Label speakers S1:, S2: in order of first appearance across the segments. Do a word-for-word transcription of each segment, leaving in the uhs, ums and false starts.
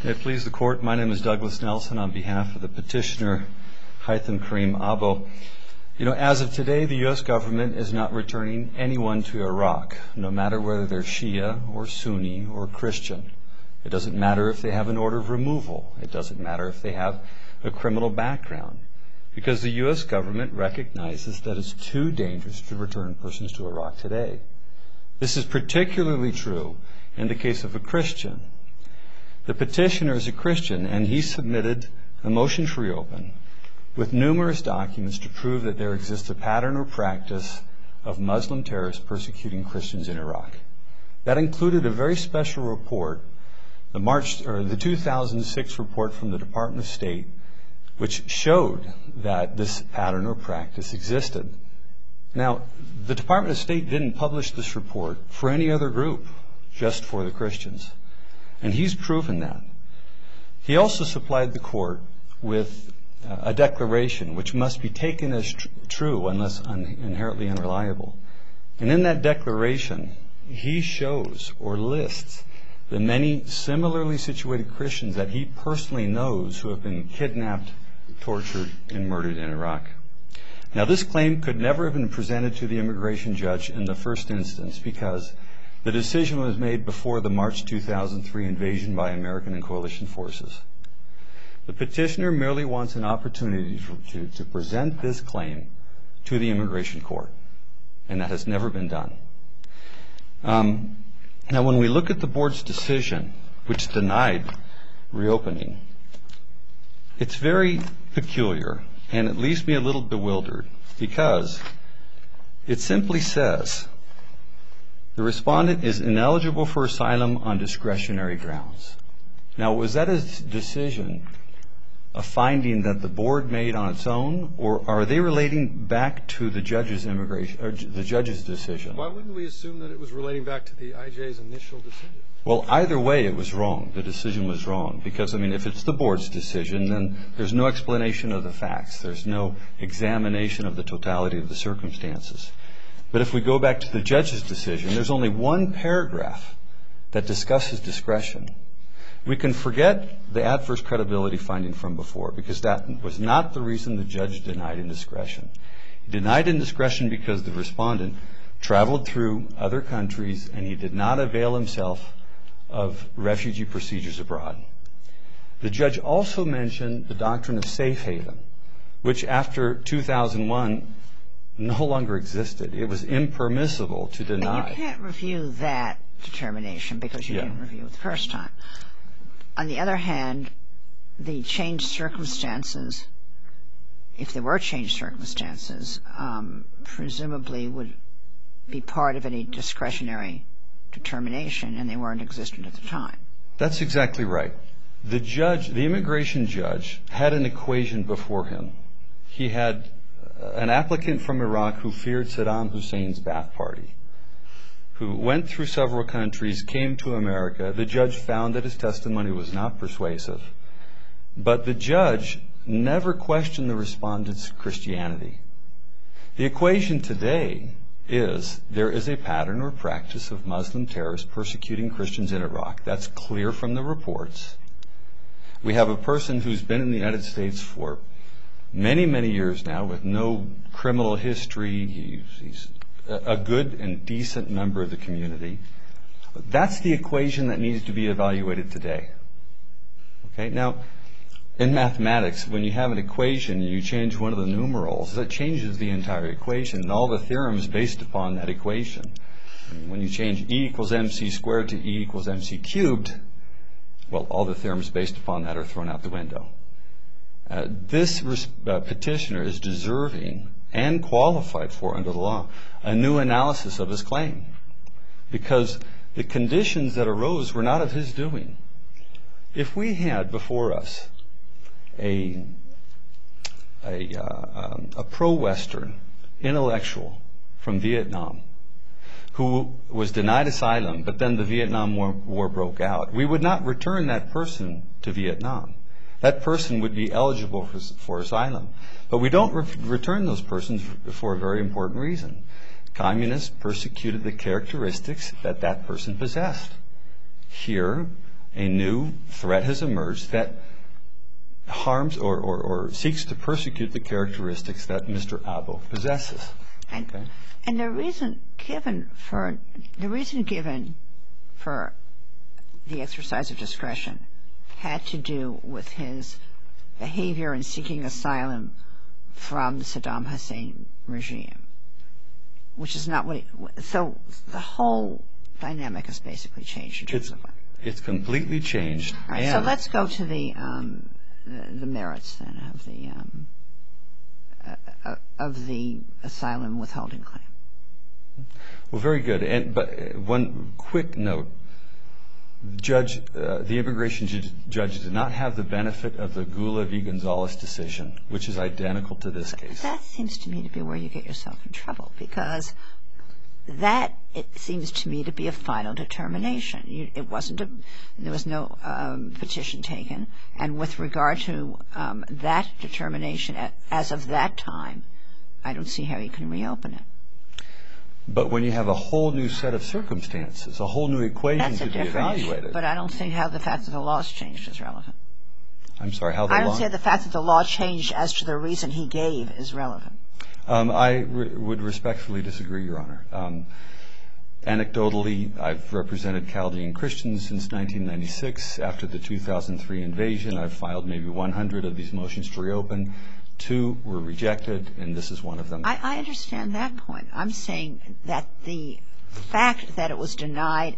S1: May it please the Court, my name is Douglas Nelson on behalf of the petitioner Haitham Karim Abo. You know, as of today, the U S government is not returning anyone to Iraq, no matter whether they're Shia or Sunni or Christian. It doesn't matter if they have an order of removal. It doesn't matter if they have a criminal background, because the U S government recognizes that it's too dangerous to return persons to Iraq today. This is particularly true in the case of a Christian. The petitioner is a Christian, and he submitted a motion to reopen with numerous documents to prove that there exists a pattern or practice of Muslim terrorists persecuting Christians in Iraq. That included a very special report, the March or the two thousand six report from the Department of State, which showed that this pattern or practice existed. Now, the Department of State didn't publish this report for any other group, just for the Christians. And he's proven that. He also supplied the court with uh, a declaration which must be taken as tr- true unless un- inherently unreliable. And in that declaration, he shows or lists the many similarly situated Christians that he personally knows who have been kidnapped, tortured, and murdered in Iraq. Now, this claim could never have been presented to the immigration judge in the first instance because the decision was made before the March two thousand three invasion by American and coalition forces. The petitioner merely wants an opportunity to, to present this claim to the immigration court, and that has never been done. Um, now, when we look at the board's decision, which denied reopening, it's very peculiar, and it leaves me a little bewildered, because it simply says, the respondent is ineligible for asylum on discretionary grounds. Now, was that a decision, a finding that the board made on its own, or are they relating back to the judge's immigration or the judge's decision?
S2: Why wouldn't we assume that it was relating back to the I J's initial decision?
S1: Well, either way, it was wrong. The decision was wrong because, I mean, if it's the board's decision, then there's no explanation of the facts. There's no examination of the totality of the circumstances. But if we go back to the judge's decision, there's only one paragraph that discusses discretion. We can forget the adverse credibility finding from before, because that was not the reason the judge denied indiscretion. He denied indiscretion because the respondent traveled through other countries and he did not avail himself of refugee procedures abroad. The judge also mentioned the doctrine of safe haven, which after two thousand one no longer existed. It was impermissible to deny.
S3: And you can't review that determination because you yeah. didn't review it the first time. On the other hand, the changed circumstances, if there were changed circumstances, um, presumably would be part of any discretionary determination, and they weren't existent at the time.
S1: That's exactly right. The judge, the immigration judge, had an equation before him. He had an applicant from Iraq who feared Saddam Hussein's Ba'ath Party, who went through several countries, came to America. The judge found that his testimony was not persuasive. But the judge never questioned the respondent's Christianity. The equation today is there is a pattern or practice of Muslim terrorists persecuting Christians in Iraq. That's clear from the reports. We have a person who's been in the United States for many, many years now with no criminal history. He's, he's a good and decent member of the community. That's the equation that needs to be evaluated today. Okay. Now, in mathematics, when you have an equation and you change one of the numerals, that changes the entire equation and all the theorems based upon that equation. And when you change E equals mc squared to E equals mc cubed, well, all the theorems based upon that are thrown out the window. Uh, this res- uh, petitioner is deserving and qualified for, under the law, a new analysis of his claim, because the conditions that arose were not of his doing. If we had before us a a, uh, um, a pro-Western intellectual from Vietnam who was denied asylum, but then the Vietnam War, War broke out, we would not return that person to Vietnam. That person would be eligible for, for asylum. But we don't re- return those persons for a very important reason. Communists persecuted the characteristics that that person possessed. Here, a new threat has emerged that harms or, or, or seeks to persecute the characteristics that Mister Abo possesses.
S3: And,
S1: okay?
S3: and the reason given for the reason given for the exercise of discretion had to do with his behavior in seeking asylum from the Saddam Hussein regime, which is not what he, so the whole dynamic has basically changed in terms
S1: it's,
S3: of what.
S1: It's completely changed.
S3: All right, so let's go to the um, the, the merits then of the um, uh, of the asylum withholding claim.
S1: Well, very good. And but one quick note: the judge, uh, the immigration judge, judge, did not have the benefit of the Gula v. Gonzalez decision, which is identical to this case.
S3: That seems to me to be where you get yourself in trouble, because that, it seems to me, to be a final determination. You, it wasn't a, there was no um, petition taken, and with regard to um, that determination, as of that time, I don't see how you can reopen it.
S1: But when you have a whole new set of circumstances, a whole new equation
S3: That's
S1: to
S3: a
S1: be
S3: different
S1: evaluated.
S3: issue, but I don't think how the fact that the law's changed is relevant.
S1: I'm sorry, how the
S3: I don't
S1: law?
S3: say the fact that the law changed as to the reason he gave is relevant.
S1: Um, I re- would respectfully disagree, Your Honor. Um, anecdotally, I've represented Chaldean Christians since nineteen ninety-six. After the two thousand three invasion, I've filed maybe one hundred of these motions to reopen. Two were rejected, and this is one of them.
S3: I, I understand that point. I'm saying that the fact that it was denied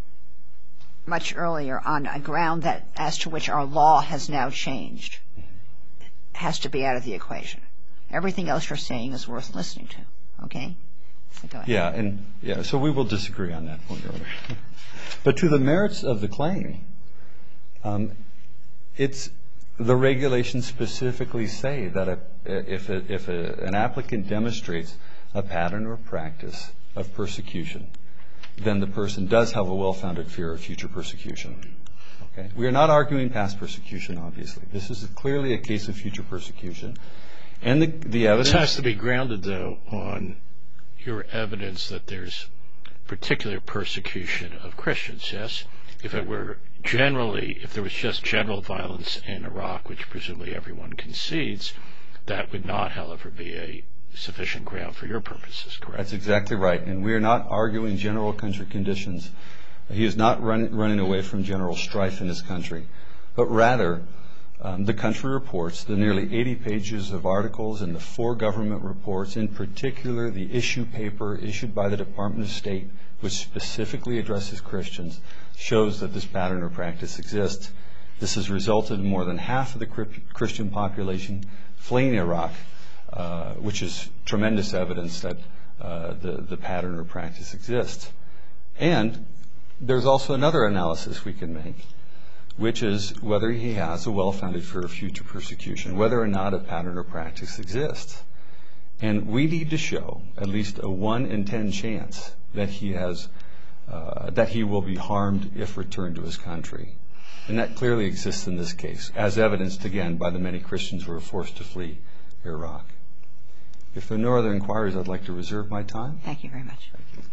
S3: much earlier on a ground that as to which our law has now changed has to be out of the equation. Everything else you're saying is worth listening to. Okay? So go ahead.
S1: Yeah, and yeah, so we will disagree on that point, Your Honor. But to the merits of the claim, um, it's the regulations specifically say that a, if, a, if a, an applicant demonstrates a pattern or practice of persecution, then the person does have a well-founded fear of future persecution. Okay? We are not arguing past persecution, obviously. This is clearly a case of future persecution. And the, the evidence...
S4: This has to be grounded, though, on your evidence that there's particular persecution of Christians, yes? If it were generally, if there was just general violence in Iraq, which presumably everyone concedes, that would not, however, be a sufficient ground for your purposes, correct?
S1: That's exactly right. And we are not arguing general country conditions. He is not run, running away from general strife in his country, but rather um, the country reports, the nearly eighty pages of articles and the four government reports, in particular the issue paper issued by the Department of State, which specifically addresses Christians, shows that this pattern or practice exists. This has resulted in more than half of the Christian population fleeing Iraq, uh, which is tremendous evidence that uh, the, the pattern or practice exists. And there's also another analysis we can make, which is whether he has a well-founded fear of future persecution, whether or not a pattern or practice exists. And we need to show at least a one in ten chance that he has, uh, that he will be harmed if returned to his country. And that clearly exists in this case, as evidenced again by the many Christians who were forced to flee Iraq. If there are no other inquiries, I'd like to reserve my time.
S3: Thank you very much.
S1: Thank you.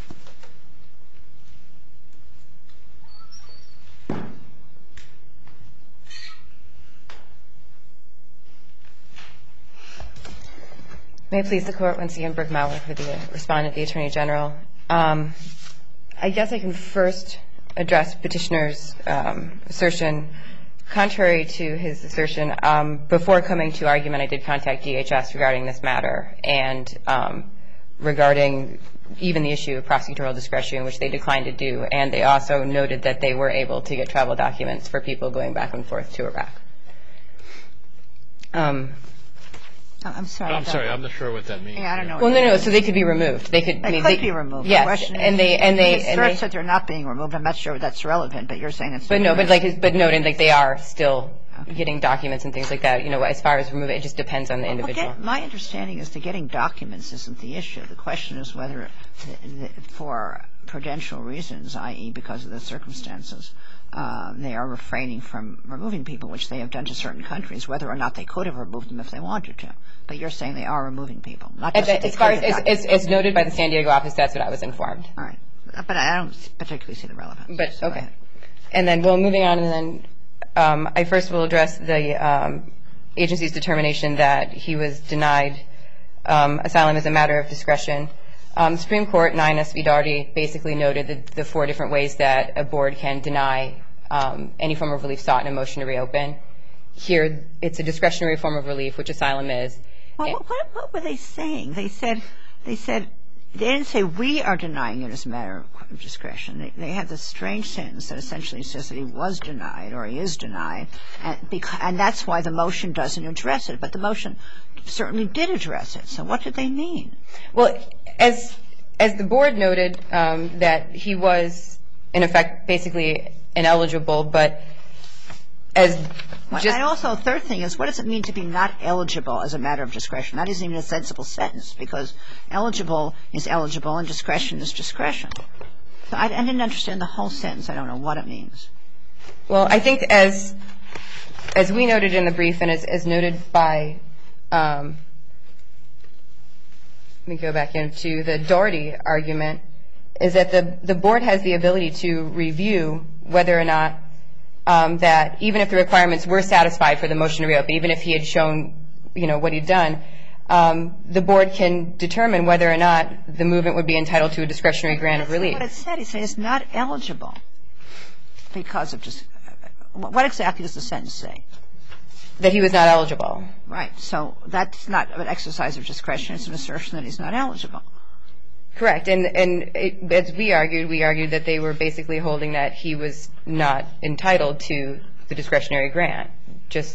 S5: May it please the Court, once again, Brooke Maurer for the respondent, the Attorney General. Um, I guess I can first address Petitioner's um, assertion. Contrary to his assertion, um, before coming to argument, I did contact D H S regarding this matter and um, regarding even the issue of prosecutorial discretion, which they declined to do, and they also noted that they were able to get travel documents for people going back and forth to Iraq. Um,
S3: I'm sorry.
S4: I'm sorry, I'm not sure what that means.
S3: Yeah, I don't know.
S5: Well, no, no. So they could be removed. They could.
S3: They
S5: I mean,
S3: could
S5: they,
S3: be removed.
S5: Yes,
S3: the question
S5: and
S3: is,
S5: they and they
S3: he
S5: and
S3: asserts
S5: they.
S3: that they're not being removed. I'm not sure that's relevant, but you're saying it's.
S5: But no, but like, but noting like they are still
S3: Okay.
S5: getting documents and things like that. You know, as far as remove it, it just depends on the individual.
S3: Okay. My understanding is that getting documents isn't the issue. The question is whether, the, the, for prudential reasons, that is, because of the circumstances, uh, they are refraining from removing people, which they have done to certain countries, whether or not they could have removed them if they wanted to. But you're saying they are removing people, not just
S5: As,
S3: that
S5: as far as,
S3: they could have
S5: as, as, as noted by the San Diego office, that's what I was informed.
S3: All right. But I don't particularly see the relevance.
S5: But
S3: So
S5: okay. and then, well, moving on, and then um, I first will address the um, agency's determination that he was denied um, asylum as a matter of discretion. Um, Supreme Court, nine S V Daugherty, basically noted the, the four different ways that a board can deny um, any form of relief sought in a motion to reopen. Here, it's a discretionary form of relief, which asylum is.
S3: Well, what, what, what were they saying? They said, they said, they didn't say we are denying it as a matter of discretion. They, they had this strange sentence that essentially says that he was denied or he is denied, and, because, and that's why the motion doesn't address it. But the motion certainly did address it. So what did they mean? Well,
S5: as as the board noted, um, that he was, in effect, basically ineligible, but as
S3: Well,
S5: just...
S3: and also, the third thing is, what does it mean to be not eligible as a matter of discretion? That isn't even a sensible sentence, because eligible is eligible and discretion is discretion. So I, I didn't understand the whole sentence. I don't know what it means.
S5: Well, I think as as we noted in the brief, and as, as noted by, um, let me go back into the Daugherty argument, is that the, the board has the ability to review whether or not um, that even if the requirements were satisfied for the motion to reopen, even if he had shown, you know, what he'd done, um, the board can determine whether or not the movement would be entitled to a discretionary grant of relief.
S3: What it said, it said it's not eligible because of just, what exactly does the sentence say?
S5: That he was not eligible.
S3: Right. So that's not an exercise of discretion. It's an assertion that he's not eligible.
S5: Correct. And, and it, as we argued, we argued that they were basically holding that he was not entitled to the discretionary grant, just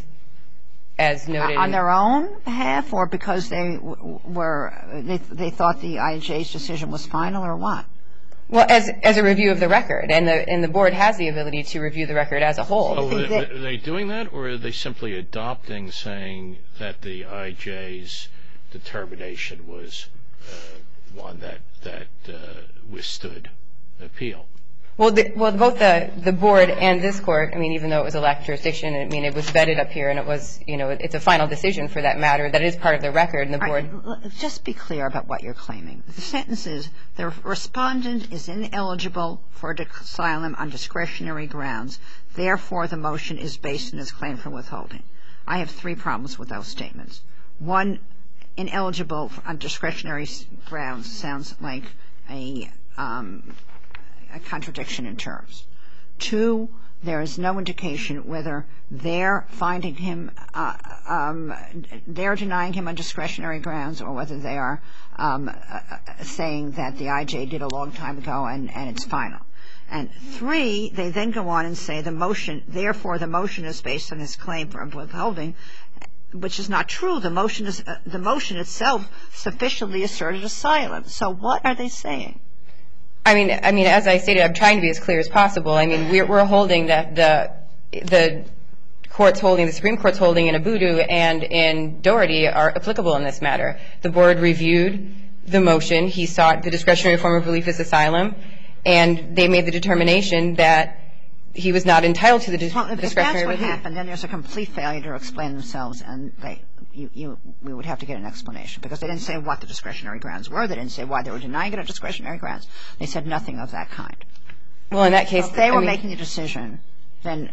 S5: as noted.
S3: Uh, on their own behalf, or because they w- were, they, they thought the I J A's decision was final, or what?
S5: Well, as as a review of the record, and the and the board has the ability to review the record as a whole.
S4: So are, are they doing that, or are they simply adopting, saying that the I J's determination was uh, one that that uh, withstood appeal?
S5: Well, the, well, both the the board and this court. I mean, even though it was a lack of jurisdiction, I mean, it was vetted up here, and it was, you know, it's a final decision for that matter. That is part of the record, and the board.
S3: Right. Just be clear about what you're claiming. The sentence is the respondent is ineligible for asylum on discretionary grounds. Therefore, the motion is based on his claim for withholding. I have three problems with those statements. One, ineligible on discretionary grounds sounds like a um, a contradiction in terms. Two, there is no indication whether they're finding him, uh, um, they're denying him on discretionary grounds, or whether they are um, uh, saying that the I J did a long time ago and, and it's final. And three, they then go on and say the motion, therefore the motion is based on his claim for withholding, which is not true. The motion is uh, the motion itself sufficiently asserted asylum. So what are they saying?
S5: I mean, I mean, as I stated, I'm trying to be as clear as possible. I mean, we're, we're holding that the the court's holding, the Supreme Court's holding in Abudu and in Daugherty are applicable in this matter. The board reviewed the motion. He sought the discretionary form of relief as asylum, and they made the determination that he was not entitled to the dis-
S3: well, if
S5: discretionary
S3: relief. If that's what
S5: relief.
S3: happened, then there's a complete failure to explain themselves, and they, you, you, we would have to get an explanation, because they didn't say what the discretionary grounds were. They didn't say why they were denying it on discretionary grounds. They said nothing of that kind.
S5: Well, in that case,
S3: so if they were
S5: I mean,
S3: making the decision, then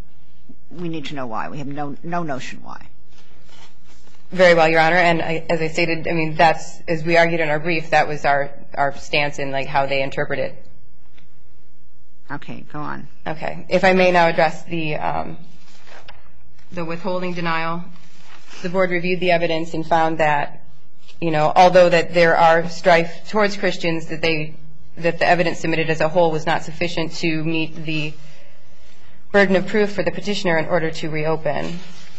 S3: we need to know why. We have no no notion why.
S5: Very well, Your Honor. And I, as I stated, I mean, that's, as we argued in our brief, that was our, our stance in, like, how they interpret it.
S3: Okay, go on.
S5: Okay. If I may now address the um, the withholding denial. The board reviewed the evidence and found that, you know, although that there are strife towards Christians, that they that the evidence submitted as a whole was not sufficient to meet the burden of proof for the petitioner in order to reopen.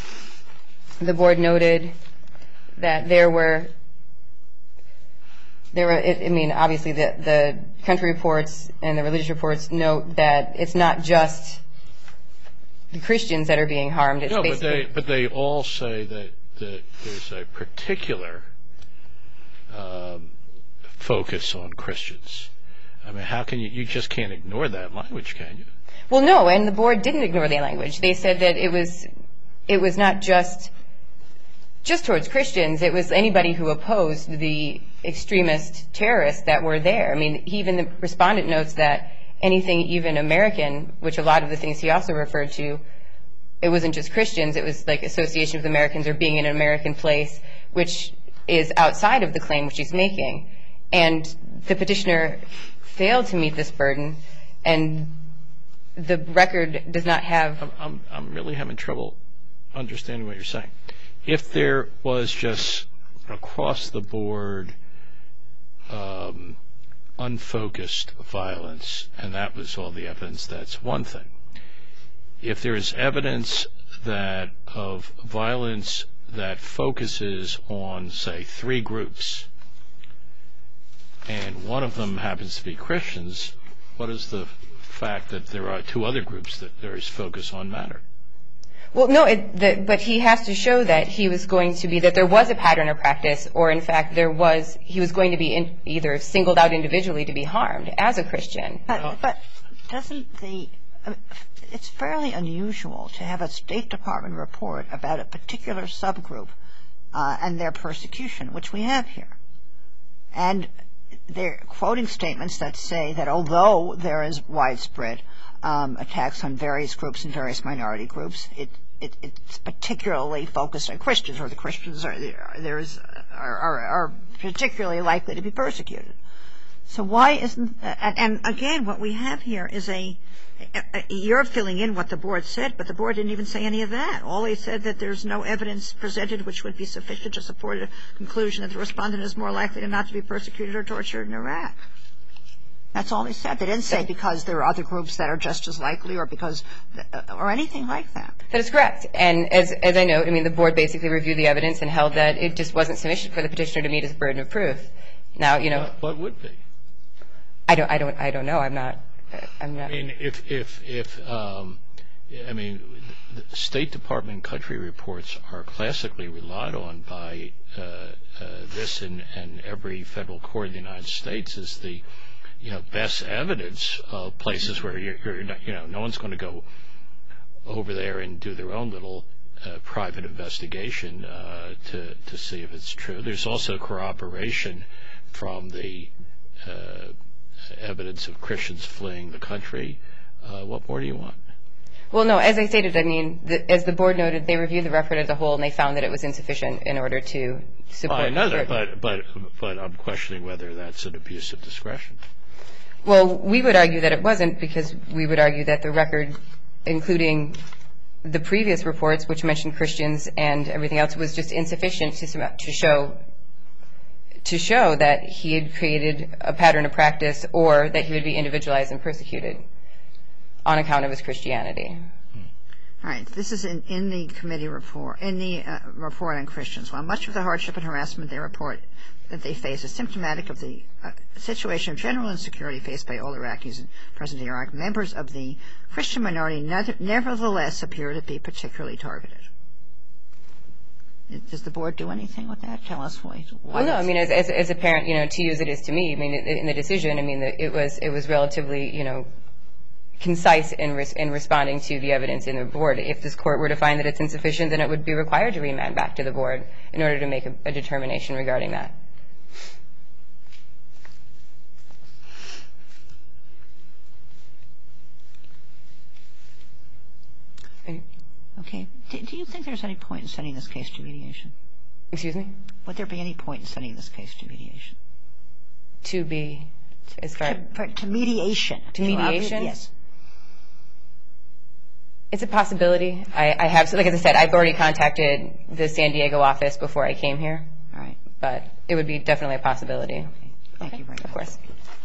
S5: The board noted that there were There were, I mean, obviously the, the country reports and the religious reports note that it's not just the Christians that are being harmed. It's
S4: no, but
S5: basically
S4: they but they all say that, that there's a particular um, focus on Christians. I mean, how can you, you just can't ignore that language, can you?
S5: Well, no, and the board didn't ignore the language. They said that it was it was not just just towards Christians. It was anybody who opposed the extremist terrorists that were there. I mean, even the respondent notes that anything even American, which a lot of the things he also referred to, it wasn't just Christians, it was like association with Americans or being in an American place, which is outside of the claim which he's making. And the petitioner failed to meet this burden, and the record does not have...
S4: I'm, I'm really having trouble understanding what you're saying. If there was just across the board um, unfocused violence, and that was all the evidence, that's one thing. If there is evidence that of violence that focuses on, say, three groups, and one of them happens to be Christians, what is the fact that there are two other groups that there is focus on matter?
S5: Well, no, it, the, but he has to show that he was going to be, that there was a pattern of practice, or in fact there was, he was going to be in, either singled out individually to be harmed as a Christian.
S3: But, but doesn't the, uh, it's fairly unusual to have a State Department report about a particular subgroup uh, and their persecution, which we have here. And they're quoting statements that say that although there is widespread um, attacks on various groups and various minority groups, it, it it's particularly focused on Christians, or the Christians are there is are, are, are particularly likely to be persecuted. So why isn't and, and again what we have here is a, a you're filling in what the board said, but the board didn't even say any of that. All they said that there's no evidence presented which would be sufficient to support a conclusion that the respondent is more likely to not to be persecuted or tortured in Iraq. That's all they said. They didn't say because there are other groups that are just as likely, or because or anything like that.
S5: That is correct. And as as I know, I mean, the board basically reviewed the evidence and held that it just wasn't sufficient for the petitioner to meet his burden of proof. Now, you know,
S4: What, what would be?
S5: I don't, I don't, I don't know. I'm not. I'm not.
S4: I mean, if if if um, I mean, the State Department country reports are classically relied on by uh, uh, this and, and every federal court in the United States as the, you know, best evidence of places where you're, you're not, you know, no one's going to go over there and do their own little uh, private investigation uh, to to see if it's true. There's also corroboration from the uh, evidence of Christians fleeing the country. Uh, what more do you want?
S5: Well, no, as I stated, I mean, the, as the board noted, they reviewed the record as a whole and they found that it was insufficient in order to support.
S4: I know that, but but but I'm questioning whether that's an abuse of discretion.
S5: Well, we would argue that it wasn't, because we would argue that the record, including the previous reports, which mentioned Christians and everything else, was just insufficient to to show to show that he had created a pattern of practice or that he would be individualized and persecuted on account of his Christianity.
S3: All right. This is in, in the committee report, in the uh, report on Christians. While much of the hardship and harassment they report that they face is symptomatic of the uh, situation of general insecurity faced by all Iraqis in present-day Iraq, members of the Christian minority ne- nevertheless appear to be particularly targeted. Does the board do anything with that? Tell us why. why
S5: well, no, I mean, as, as, as a parent, you know, to you as it is to me, I mean, in the decision, I mean, it was it was relatively, you know, concise in, res- in responding to the evidence in the board. If this court were to find that it's insufficient, then it would be required to remand back to the board in order to make a, a determination regarding that.
S3: Okay. Do, do you think there's any point in sending this case to mediation?
S5: Excuse me?
S3: Would there be any point in sending this case to mediation?
S5: To be, as far
S3: to, for, to mediation.
S5: To mediation?
S3: Yes.
S5: It's a possibility. I, I have, like as I said, I've already contacted the San Diego office before I came here.
S3: All right.
S5: But it would be definitely a possibility.
S3: Okay. Thank
S5: okay.
S3: you very much.
S5: Of course.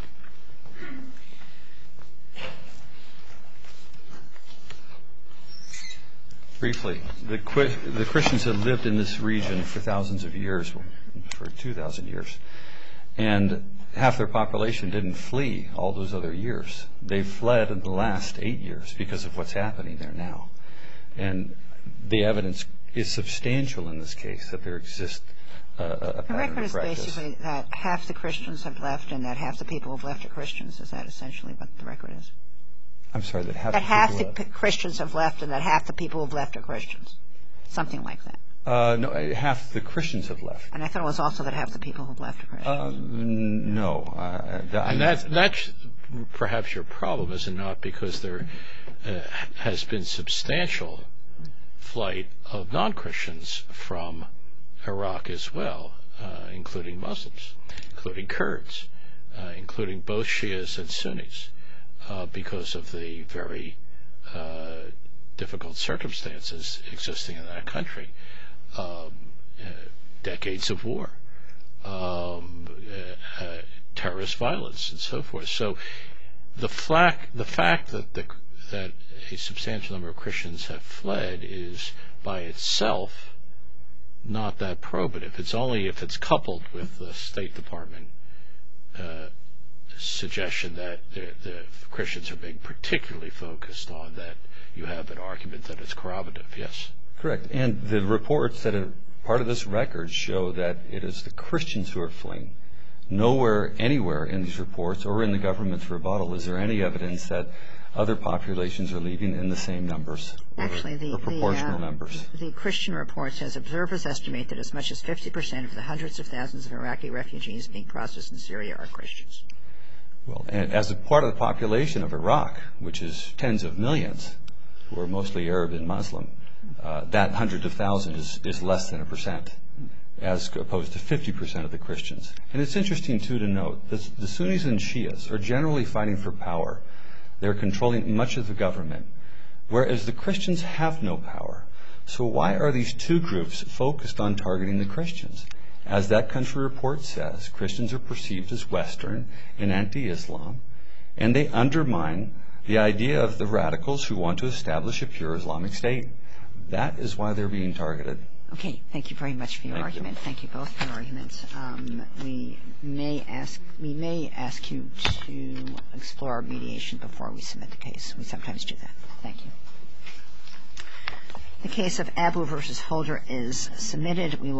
S1: Briefly, the, the Christians had lived in this region for thousands of years, for two thousand years, and half their population didn't flee all those other years. They fled in the last eight years because of what's happening there now. And the evidence is substantial in this case that there exists a, a pattern of practice.
S3: The record is basically that half the Christians have left and that half the people who've left are Christians. Is that essentially what the record is?
S1: I'm sorry, that half
S3: that
S1: the
S3: half the
S1: left.
S3: Christians have left and that half the people who've left are Christians. Something like that.
S1: Uh, no, half the Christians have left.
S3: And I thought it was also that half the people who've left are Christians.
S1: Uh, no. Uh,
S4: and that's, that's perhaps your problem is not because there uh, has been substantial flight of non-Christians from Iraq as well, uh, including Muslims, including Kurds, uh, including both Shias and Sunnis, uh, because of the very uh, difficult circumstances existing in that country. Um, uh, decades of war, um, uh, uh, terrorist violence, and so forth. So the, flack, the fact that, the, that a substantial number of Christians have fled is by itself not that probative. It's only if it's coupled with the State Department uh, suggestion that the, the Christians are being particularly focused on that you have an argument that it's corroborative. Yes?
S1: Correct. And the reports that are part of this record show that it is the Christians who are fleeing. Nowhere, anywhere in these reports or in the government's rebuttal is there any evidence that other populations are leaving in the same numbers or,
S3: Actually, the,
S1: or proportional
S3: the, uh,
S1: numbers.
S3: The Christian report says observers estimate that as much as fifty percent of the hundreds of thousands of Iraqi refugees being processed in Syria are Christians.
S1: Well, and as a part of the population of Iraq, which is tens of millions, who are mostly Arab and Muslim, uh, that hundreds of thousands is, is less than a percent, as opposed to fifty percent of the Christians. And it's interesting, too, to note that the Sunnis and Shias are generally fighting for power. They're controlling much of the government, whereas the Christians have no power. So why are these two groups focused on targeting the Christians? As that country report says, Christians are perceived as Western and anti-Islam, and they undermine the idea of the radicals who want to establish a pure Islamic state. That is why they're being targeted.
S3: Okay, thank you very much for your
S1: Thank
S3: argument.
S1: you.
S3: Thank you both for your arguments. Um, we may ask we may ask you to explore mediation before we submit the case. We sometimes do that. Thank you. The case of Abu versus Holder is submitted. We will